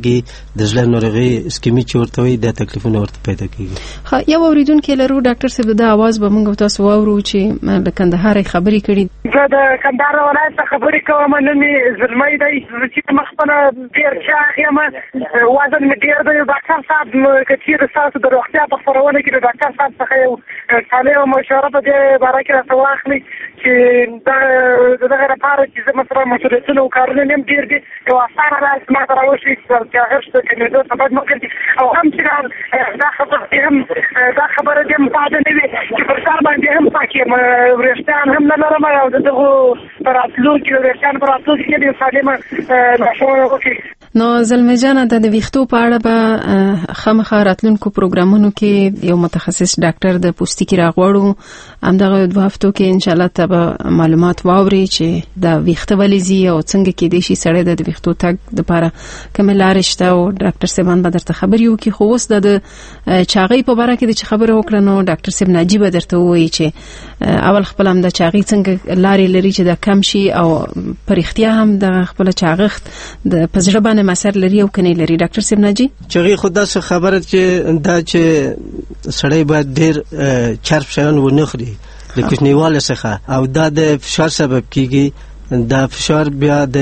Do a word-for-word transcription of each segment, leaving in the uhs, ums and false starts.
کیږي، د زړه ناروغي اسکیمی چې ورته وي دا تکلیفونه ورته پیدا کیږي. ها یو اوریدونکو لرو ډاکټر صاحب د आवाज به موږ تاسو واورو چې د کندهار خبرې کړي. زه د کندهار ولایت خبرې کوم، نن می زلمۍ دی چې مخبره ډیر شاخ یم، وزن می ډیر دی. ډاکټر صاحب کثیر تاسو د روغتیا په خبرونه کې د ډاکټر صاحب څخه یو صالح مشوره په دې باره کې راته واخلي چې دا دغه لپاره چې زه مثلا مسؤلیتونه او کارونه نیم ډیر دي، یو اسانه راز ما ته راوشي چې هغه څه کې نو سبب ممکن دي. او هم چې دا خبره هم دا خبره دې مفاده نه وي چې پر سر باندې هم پاکي ورشتان هم نه لرم او دغه پراتلو کې ورشتان پراتلو کې دې سالمه مشوره وکړي. نو زلمه جان د ویښتو په اړه به خامخا راتلونکو پروګرامونو کې یو متخصص ډاکټر د پوستکي راغوړو، همدغه دوه هفتو کې ان شاء الله ته معلومات واوري چې د ویښته ولې زی او څنګه کې دي شي سړی د ویښتو تګ د لپاره کوم لارې شته او ډاکټر صاحب به درته خبري وکړي. خو اوس د چاغي په اړه کې د خبره وکړه نو ډاکټر صاحب ناجی به درته وایي چې اول خپل هم د چاغي څنګه لارې لري چې دا کم شي او پر اختیار هم د خپل چاغښت د پزړه مسر لري او کني لري. ډاکټر صاحب ناجی چغي خدا څه خبره چې دا چې سړی باید ډیر چرب شیان ونه خوري د کوچنیواله څخه او دا د فشار سبب کیږي، دا فشار بیا د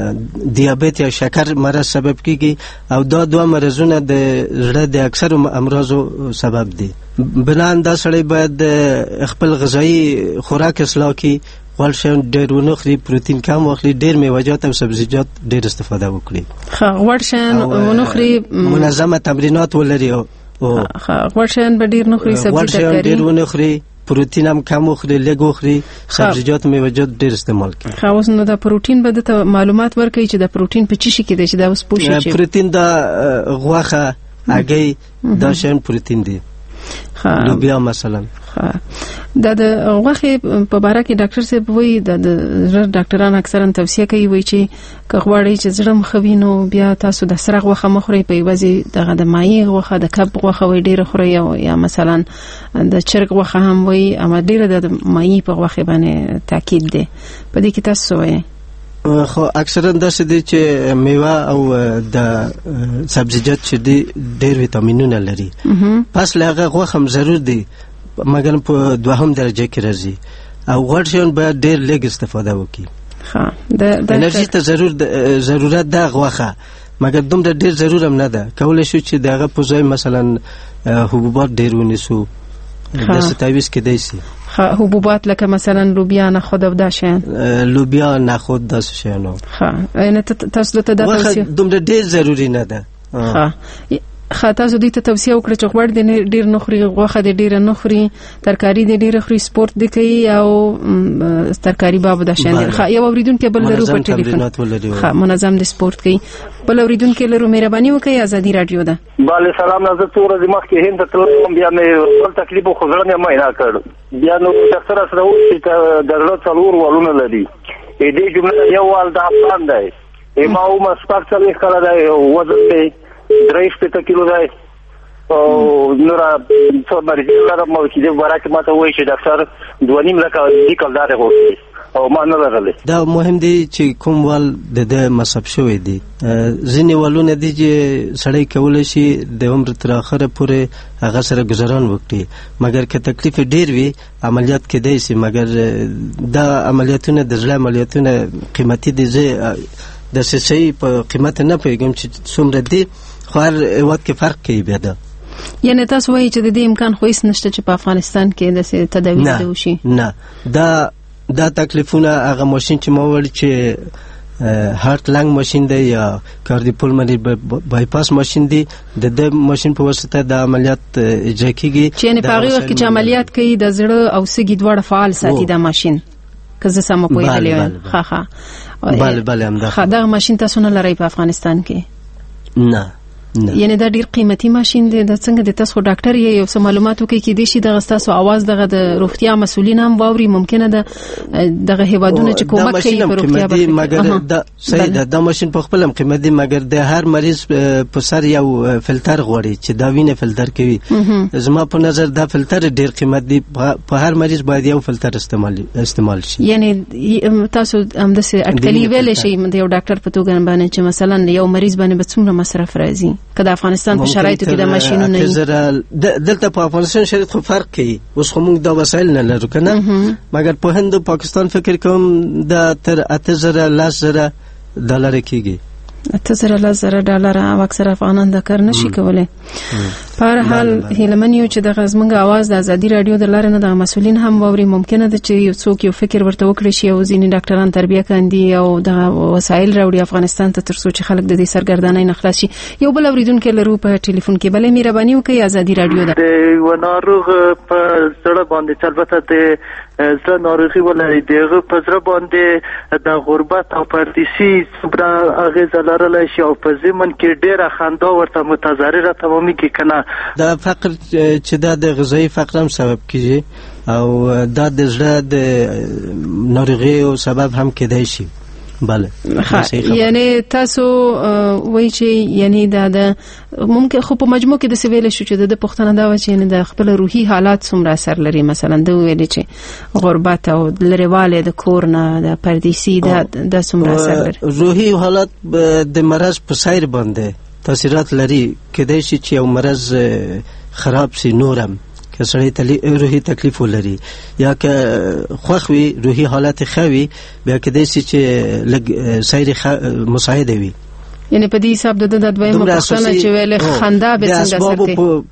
دیابت یا شکر مرض سبب کیږي او دا دوه مرزونه د زړه د اکثر امراضو سبب دي. بنان دا سړی باید خپل غذایی خوراک اصلاح کړي، غوړ شیان ډېر ونه خوري، پروتین کم واخلي، ډېر میوه‌جات او سبزیجات ډېر استفاده وکړي. ښه غوړ شیان ونه خوري، منظمه تمرینات ولري او ښه غوړ شیان به ډېر نه خوري، سبزی ترکاري ډېر ونه خوري، پروتین هم کم وخوري، لږ وخوري، سبزیجات میوه‌جات ډېر استعمال کړي. ښه اوس نو دا پروتین به د معلومات ورکړي چې دا پروتین په چی شي کې دی چې دا اوس پوښي چې پروتین دا غوښه هګۍ دا شیان پروتین دي. لوبیا مثلا دا د غوښې په اړه کې ډاکټر صاحب وایي د ډاکټران اکثرا توصیه کوي وایي چې که غواړئ چې زړه مخوي نو بیا تاسو د سره غوښه مخوري، په یوازې دغه د مایع غوښه د کب غوښه وایي ډیره خوري او یا مثلا د چرګ غوښه هم وایي، اما ډیره د مایع په غوښه باندې تاکید دی. په دې کې تاسو وایي خو اکثرا داسې دي چې میوه او د سبزیجات چې دي ډېر ویټامینونه لري، پس له هغه غوښه هم ضرور دي مګر په دوهم درجه کې راځي او غوړ شیان باید ډېر لږ استفاده وکړي. ها د انرژي ته ضرور ضرورت ده غوښه، مګر دومره ډېر ضرور هم نه ده. کولای شو چې دغه په ځای مثلا حبوبات ډېر ونیسو، داسې تعویض کېدای شي. حبوبات لکه مثلا لوبیا، نخود او دا شیان، لوبیا نخود داسې شیانو. ها یعنی تاسو ته دا توصیه دومره ډېر ضروري نه ده. ها ښه تاسو دې ته توصیه وکړه چې غوړ دې ډېر نه خوري، غوښه دې ډېره نه خوري، ترکاري دې ډېره خوري، سپورت دې کوي او ترکاري باب د شان. ښه یو اوریدونکو بل لرو په ټلیفون. ښه منظم دې سپورت کوي. بل اوریدونکو لرو مهرباني وکړئ، ازادي رادیو ده. bale سلام نازه تور د مخ کې هند ته بیا مې ټول تکلیف خو ځړنه مې نه کړ. بیا نو ډاکټر سره و چې درلو څلور والونه لري دې جمله یو وال د افغان دی ما او مسپک څلې کړه دی وزن دی درېش په کیلو دی او نورا څو مرګ سره مو چې د ورکه ماته وایي چې ډاکټر دوه نیم لکه لیکل داره غوښتي او ما نه لرلې. دا مهم دی چې کوم وال د د مصاب شوی دی. ځینې والونه دي چې سړی کولای شي د عمر تر اخره پورې هغه سره گزاران وکړي، مګر که تکلیف ډیر وي عملیات کېدای شي، مګر دا عملیاتونه د زړه عملیاتونه قیمتي دي. زه د سسي په قیمت نه پیګم چې څومره دي، خو هر وخت کې فرق کوي. بیا دا یعنی تاسو وایي چې د دې امکان خو هیڅ نشته چې په افغانستان کې د تداوی وشي؟ نه، دا دا تکلیفونه هغه ماشين چې ما وړ چې هارت لنګ ماشين دی یا کاردیوپولمنري بایپاس ماشين دی، د دې ماشين په واسطه د عملیات اجرا کیږي. چې نه په هغه وخت کې چې عملیات کوي د زړه او سږي دواړه فعال ساتي دا ماشين، که زه سم پوهیږم. ها ها بله بله هم دا خا دا ماشين تاسو نه لرئ په افغانستان کې؟ نه یعنی دا ډیر قیمتي ماشين دی. د څنګه د تاسو ډاکټر یې یو څه معلوماتو کې کې دي شي د تاسو आवाज دغه د روغتیا مسولین هم واوري، ممکنه د دغه هیوادونو چې کومک کوي په روغتیا باندې. مګر دا صحیح ده، دا ماشين په خپل هم قیمتي، مګر د هر مریض په سر یو فلټر غواړي چې دا وینه فلټر کوي. زما په نظر دا فلټر ډیر قیمت دی، په هر مریض باید یو فلټر استعمال استعمال شي. یعنی تاسو هم د اټکلی ویل شي د یو ډاکټر په توګه باندې چې مثلا یو مریض باندې به څومره مصرف راځي که د افغانستان په شرایطو کې د ماشینونو نه دلته په افغانستان شرایط خو فرق کوي. اوس خو موږ دا وسایل نه لرو کنه، مګر په هند او پاکستان فکر کوم دا تر اته زره لاس زره ډالر کېږي. اته زره لاس زره ډالر او اکثر افغانان دا کار نشي کولای. په هر حال هیلمن یو چې د غزمنګ आवाज د ازادي رادیو د لارې نه د مسولین هم ووري، ممکنه ده چې یو څوک یو فکر ورته وکړي شي او ځینې ډاکټران تربیه کاندي او د وسایل راوړي افغانستان ته تر څو چې خلک د دې سرګردانۍ نه خلاص شي. یو بل اوریدونکو لرو په ټلیفون کې. بلې مهرباني وکړئ، ازادي رادیو ده. و ناروغ په سره باندې البته د زړه ناروغي ولري، دغه په سره باندې د غربت او پردیسي صبر اغیز لرلای شي او په ضمن کې ډیره خندا ورته متضرره تمامي کې کنه. دا فقر چې دا د غذایی فقر هم سبب کیږي او دا د زړه د ناروغي او سبب هم کېدای شي. بله یعنی تاسو وایي چې یعنی دا د ممکن خو په مجموع کې د سویل شو چې د پښتنه دا و چې یعنی د خپل روحي حالات څومره اثر لري. مثلا د ویل چې غربت او لریواله د کور نه د پردیسي د د څومره اثر لري. روحي حالات د مرض په سیر باندې تاثیرات لري. کېدای شي چې یو مرض خراب سي نورم که سړی تلی روحي تکلیف ولري یا که خوخوي روحي حالت خوي بیا کېدای شي چې لګ سیر مساعده وي. یعنی په دې حساب د د دویمه پښتنه چې ویل خندا به څنګه سره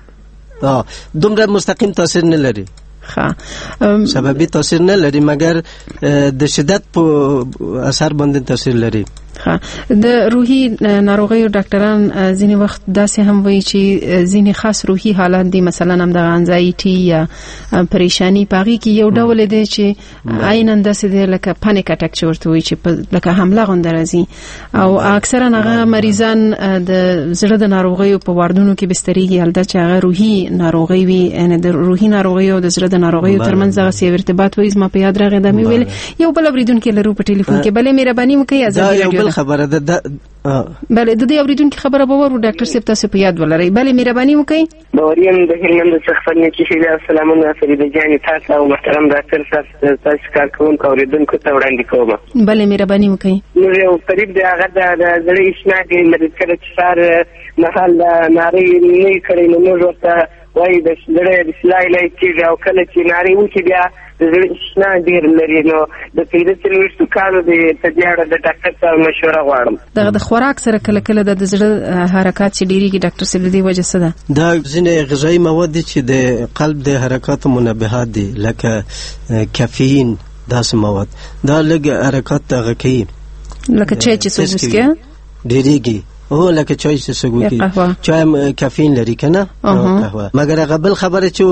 په دومره مستقیم تاثیر نه لري. ها سببي تاثیر نه لري، مګر د شدت په اثر باندې تاثیر لري. ها د روحي ناروغیو ډاکټران ځینې وخت داسې هم وایي چې ځینې خاص روحي حالات دي، مثلا هم د انزایټي یا پریشانی پاغي کې یو ډول دی چې عیناً داسې دی لکه پانیک اٹیک چې ورته وایي چې لکه حمله غونډه راځي او اکثرا هغه مریضان د زړه د ناروغیو په واردونو کې بستريږي. البته چې هغه روحي ناروغي وي، یعنی د روحي ناروغیو د زړه د ناروغیو ترمنځ هغه سی ارتباط وایي. ما په یاد راغی دا مې ویل. یو بل اوریدونکو لرو په ټلیفون کې. بلې مهرباني وکړئ، ازادي خبره ده. بله د دې اوریدونکو خبره به ورو ډاکټر صاحب تاسو په یاد ولرئ. بلې مهرباني وکړئ. باوریم د هلمند څخه فرنیچي شي. السلامونه فرید جان تاسو او محترم ډاکټر صاحب تاسو کار کوونکو اوریدونکو ته وړاندې کوم. بلې مهرباني وکړئ. نو یو قریب د هغه د زړه اسناد مریض کړه چې سار محل ناری نه کړی نو موږ ورته وایي د زړه د سلای لای چې او کله چې ناری و چې بیا زړه ډیر لري نو د پیدا چلوشتو کارو د تجارت د ډاکټر سره مشوره غواړم. دغه د خوراک سره کله کله د زړه حرکت چې ډیریږي ډاکټر صاحب دې وجه څه ده؟ دا ځینې غذایی مواد چې د قلب د حرکات منبهات دي لکه کافین، داسې مواد دا لږ حرکات دغه کوي لکه چای چې څوک وڅښي ډیریږي او لکه چای چې څوک وڅښي چای کافین لري کنه قهوه. مګر هغه بل خبره چې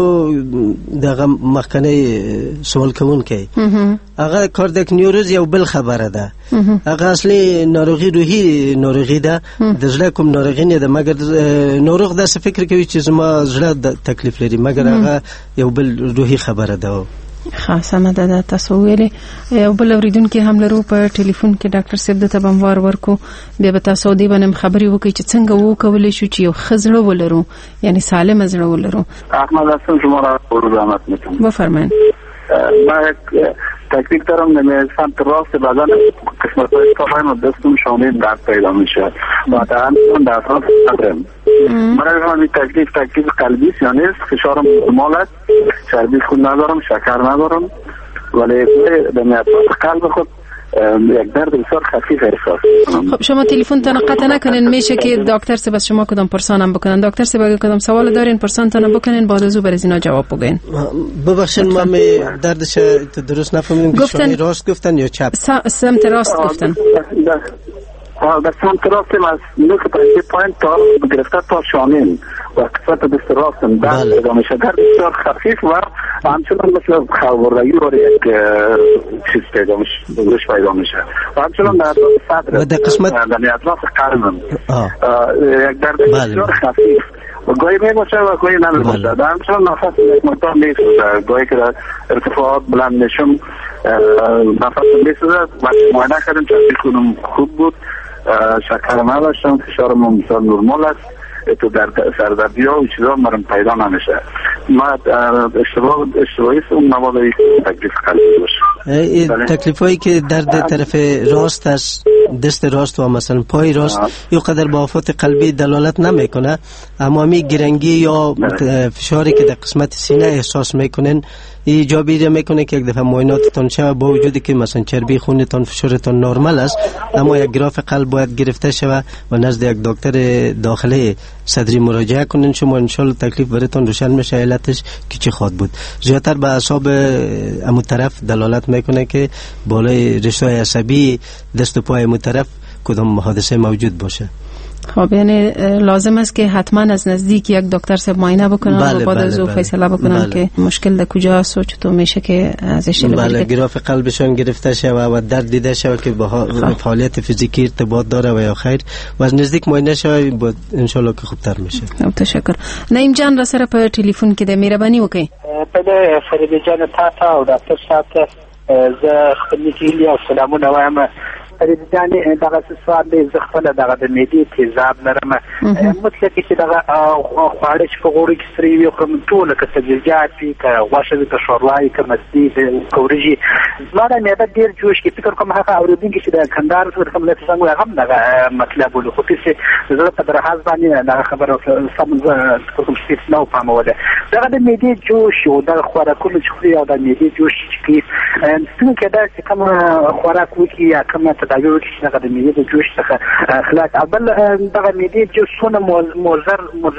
دغه مخکنی سوال کوونکی هغه کاردیاک نیوروز یو بل خبره ده. هغه اصلي ناروغي روحي ناروغي ده، د زړه کوم ناروغي نه ده، مګر ناروغ داسې فکر کوي چې زما زړه تکلیف لري، مګر هغه یو بل روحي خبره ده. خاصه ده تاسو ویلې. یو بل اوریدونکو هم لرو په ټلیفون کې. ډاکټر صاحب د تبموار ورکو بیا به تاسو دی باندې خبري وکړي چې څنګه وو کولای شو چې یو خزړه ولرو، یعنی سالم زړه ولرو. احمد حسن شما را پروگرامات میکنم. بفرمایید. من تکلیف دارم نمی سمت راست بدن قسمت های کافایم و دستم شانه درد پیدا میشه و در همین درد ها ندارم. من همین تکلیف تکلیف قلبی است یا نیست، فشارم نرمال است، چربی خود ندارم، شکر ندارم، ولی به میاد قلب خود یک درد بسیار خفیف احساس. خب شما تلفن تان قطع نکنین، میشه که دکتر سه بس شما کدام پرسانم بکنن. دکتر سه بگه کدام سوال دارین پرسان تان بکنین، بعد از او بر از اینا جواب بگین. ببخشید ما می دردش درست نفهمیدم که شما راست گفتن یا چپ؟ سمت راست گفتن. در سمت راستم از نوک پایین پایین تا گرفته تا شانین و قسمت دست راستم درد پیدا میشه، درد بسیار خفیف و همچنان مثل خلوردگی رو یک چیز پیدا میشه، گوش پیدا میشه و همچنان در اطراف صدر در قسمت در اطراف قلبم یک درد بسیار خفیف و گاهی می باشه و گاهی نمی باشه. در همچنان نفس یک مقدار می سوزه، گاهی که در ارتفاعات بلند میشم نفس می سوزه. وقتی معاینه کردم تحقیق کنم خوب بود، شکر نداشتم، فشارم مثال نرمال است، تو در سردردی ها و چیزا مرم پیدا نمیشه. ما اشتباه اشتباهی است اون مواد تکلیف قلبی باشه. تکلیف هایی که درد طرف راست است، دست راست و مثلا پای راست یا قدر با آفات قلبی دلالت نمیکنه، اما می گرنگی یا فشاری که در قسمت سینه احساس میکنن ایجابی میکنه که یک دفعه معایناتتان شود، با وجودی که مثلا چربی خونتان فشارتان نرمال است، اما یک گراف قلب باید گرفته شود و نزد یک دکتر داخلی صدری مراجعه کنین. شما ان شاء الله تکلیف براتون روشن میشه علتش که چه خواهد بود. زیادتر به اعصاب امو طرف دلالت میکنه که بالای رشته عصبی دست و پای امو طرف کدام حادثه موجود باشه. خب یعنی لازم است که حتما از نزدیک یک دکتر صاحب معاینه بکنن بله، و بعد بله، از او بله. فیصله بکنن بله. که مشکل در کجاست و چطور میشه که ازش بله گراف قلبشون گرفته شود و درد دیده شود که با فعالیت فیزیکی ارتباط داره و یا خیر و از نزدیک معاینه شود ان شاء الله که خوبتر میشه. تشکر. نعیم جان را سره په ټلیفون کې د مهرباني وکړئ. په فرید جان تا ته او ډاکټر صاحب ته زه خپل نیکیلی او سلامونه وایم. فرید جان دغه سوال دی، زه خپل دغه د معدې تیزاب لرم، مطلق چې دغه خواړه چې په غوړو کې سرې وي خورم ټول که سبزیجات وي که غوښه وي که ښوروا وي که مستې که وریجې زما د معده ډېر جوش کې فکر کوم هغه اورېدونکي چې د کندهار څخه کوم لکه څنګه هغه هم دغه مطلب ولو خو چې زه په درحاز باندې دغه خبره سم زه فکر کوم چې نه وپاموله دغه د معدې جوش او دغه خوراکونه چې خوري او د معدې جوش چې څنګه کېدای چې کوم خوراک وکړي یا کوم تداوی وکړي چې دغه د معدې د جوش څخه خلاص اول دغه معدې جوشونه مضر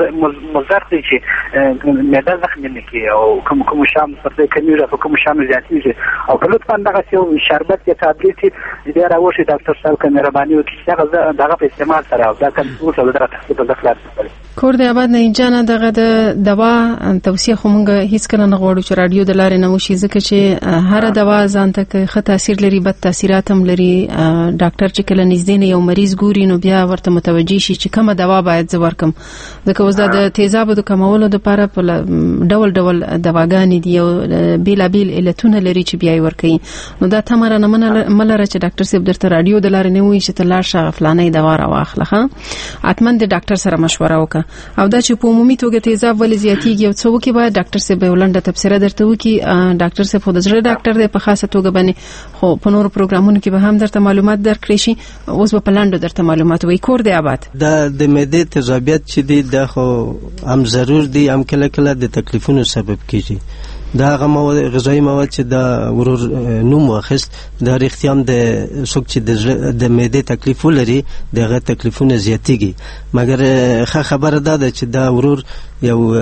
مضر دی چې معده زخمي نه کړي او کوم کوم شام سره کمیږي او کوم شام زیاتېږي او په لطفا دغه یو شربت یا تابلیت دې راوښي ډاکټر صاحب که مهرباني وکړي دغه دغه په استعمال سره او دا کوم څه دغه تحقیق د خلاص کور دی آباد نه جانه دغه د دوا توصیه خو مونږ هیڅ کله نه غواړو چې رادیو د لارې نه وشي ځکه چې هر دوا ځان ته ښه تاثیر لري بد تاثیرات هم لري. ډاکټر چې کله نږدې نه یو مریض ګوري نو بیا ورته متوجي شي چې کومه دوا باید زه ورکم ځکه اوس د تیزابو د کمولو لپاره په ډول ډول دواګانې دي او بیلابیل علتونه لري چې بیا یې ورکوي. نو دا تمره نه ملره چې ډاکټر صاحب درته رادیو د لارې نه وایي چې ته لاړ شه فلانۍ دوا راواخله ښه حتما د ډاکټر سره مشوره وکړه او دا چې په عمومي توګه تیزاب ولې زیاتېږي او څه وکړي باید ډاکټر صاحب یو لنډه تبصره درته وکړي. ډاکټر صاحب خو د زړه ډاکټر دی په خاصه توګه باندې خو په نورو پروګرامونو کې به هم درته معلومات درکړي شي. اوس به په لنډو درته معلومات وایي. کور دی آباد دا د معدې تیزابیت چې دی دا خو هم ضرور دی هم کله کله د تکلیفونو سبب کیږي. دا هغه مواد غذایی مواد چې دا ورور نوم واخیست دا رښتیام د څوک چې د معدې تکلیف ولري دغه تکلیفونه زیاتېږي مګر ښه خبره ده ده چې دا ورور یو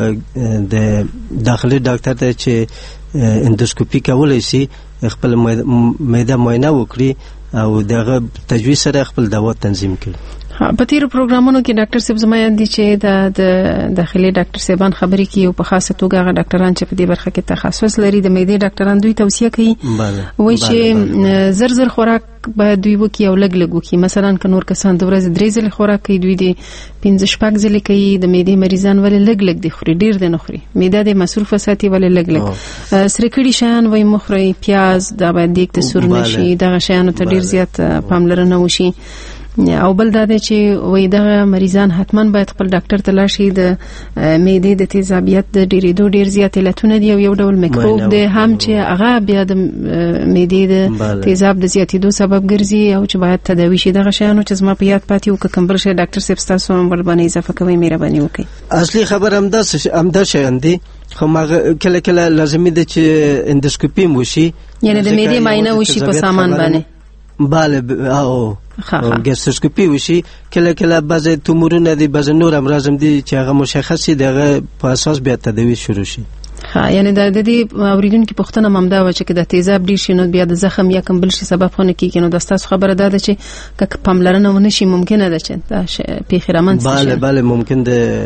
د داخلي ډاکټر ته چې اندوسکوپي کولی شي خپل معده معاینه وکړي او دغه تجویز سره خپل دوا تنظیم کړي. په تیرو پروګرامونو کې ډاکټر صاحب زما یاد دي چې د داخلي ډاکټر صاحبان خبرې کوي او په خاصه توګه هغه ډاکټران چې په دې برخه کې تخصص لري د معدې ډاکټران دوی توصیه کوي وایي چې زر زر خوراک باید دوی وکړي او لږ لږ وکړي. مثلا که نور کسان د ورځې درې ځلې خوراک کوي دوی د پنځه شپږ ځلې کوي. د معدې مریضان ولې لږ لږ دي خوري ډېر دې نه خوري معده دې مصروفه ساتي ولې لږ لږ سره کړي شیان وایي مه خورئ پیاز دا باید دیګ ته سور نه شي دغه شیانو ته ډېر زیات پاملرنه وشي. او بل دا دی چې وایي دغه مریضان حتما باید خپل ډاکټر ته لاړ شي. د معدې د تیزابیت د ډېرېدو ډېر زیات علتونه دي او یو ډول میکروب دی هم چې هغه بیا د معدې د تیزاب د زیاتېدو سبب ګرځي او چې باید تداوي شي. دغه شیانو چې زما په یاد پاتې وو که کوم بل شی ډاکټر صاحب ستاسو هم ورباندې اضافه کوئ مهرباني وکړئ. اصلي خبر همدا شیان دي خو کله کله لازمي ده چې اندوسکوپي هم وشي یعنې د معدې معاینه وشي په سامان باندې بله او ګستروسکوپي وشي. کله کله بعضې تومورونه دي بعضې نور امراض هم دي چې هغه مشخص شي د هغه په اساس بیا تداوي شروع شي. ها یعنی د دې اوریدونکو پوښتنه ممدا و چې د تیزاب ډیر شي نو بیا د زخم یا کوم بل شي سبب خونه کیږي نو د تاسو خبره ده چې که پاملرنه ونه شي ممکنه ده چې دا پیښه رامنځته شي. بله بله ممکن ده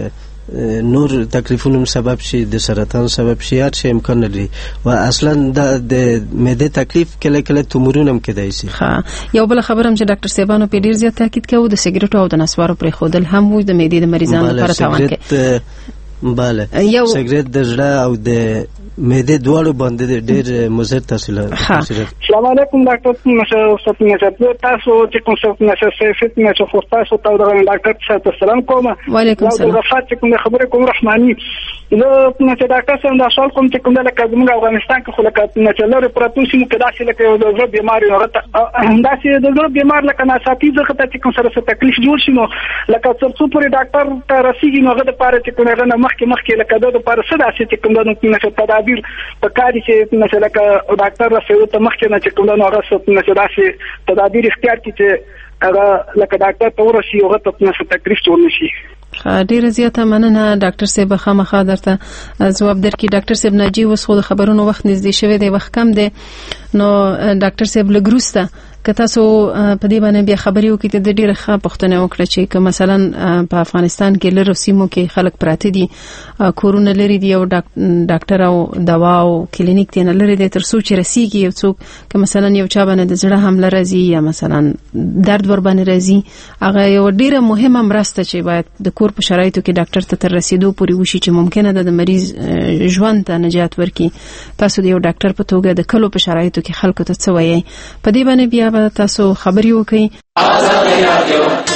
نور تکلیفونو سبب شي، د سرطان سبب شي، هر شي امکان لري. و اصلا د معده تکلیف کله کله تومورونه هم کېدای شي. ښه، یو بل خبره هم چې ډاکټر صاحبانو په ډیر زیات تاکید کوي د سیګریټو او د نسوارو پرې خودل هم وي د معدې د مریضانو لپاره تاوان کوي. بله، سیګریټ د زړه او د معده دواړو باندې ډېر مضر تاثیرات. السلام علیکم ډاکټر نشه ستاسو نشه تاسو چې کوم څه نشه سیفت نشه خو تاسو ته د ډاکټر صاحب سلام کوم. وعلیکم السلام. د وفات چې کوم خبره کوم رحماني نو نشه ډاکټر صاحب دا سوال کوم چې کوم د لکه افغانستان کې خو لکه نشه لري پروتو سیمو کې داسې لکه د زړه بیماری نه داسې د زړه بیمار لکه ناساتي ځکه چې کوم سره تکلیف جوړ شي نو لکه څو پورې ډاکټر ته رسیدي نو هغه د پاره چې کوم هغه مخکې مخکې لکه د لپاره څه داسې چې کوم د نشه تدابیر په کاري چې مثلا ک ډاکټر رسېو ته مخکې نه چې کوم نو هغه څه مثلا چې تدابیر اختیار کړي چې هغه لکه ډاکټر ته ورسي هغه ته نشه تکلیف جوړ نشي. ډیره زیاته مننه ډاکټر صاحب، خامخا درته ځواب درکړي. ډاکټر صاحب ناجی اوس خو د خبرونو وخت نږدې شوی دی، وخت کم دی، نو ډاکټر صاحب لګروسته که تاسو په دې باندې بیا خبرې وکړئ ته د ډیره ښه پوښتنه وکړه چې که مثلا په افغانستان کې لرو سیمو کې خلک پراته دي، کورونه لري دي او ډاکټر او دوا او کلینیک ته نه لري دي، تر څو چې رسیږي یو څوک که مثلا یو چا باندې د زړه حمله راځي یا مثلا درد ور باندې راځي، هغه یو ډیره مهمه مرسته چې باید د کور په شرایطو کې ډاکټر ته تر رسیدو پورې وشي چې ممکنه ده د مریض ژوند ته نجات ورکړي. تاسو د یو ډاکټر په توګه د کلو په شرایطو کې خلکو ته څه وایي؟ په دې باندې بیا تاسو خبرې وکړئ.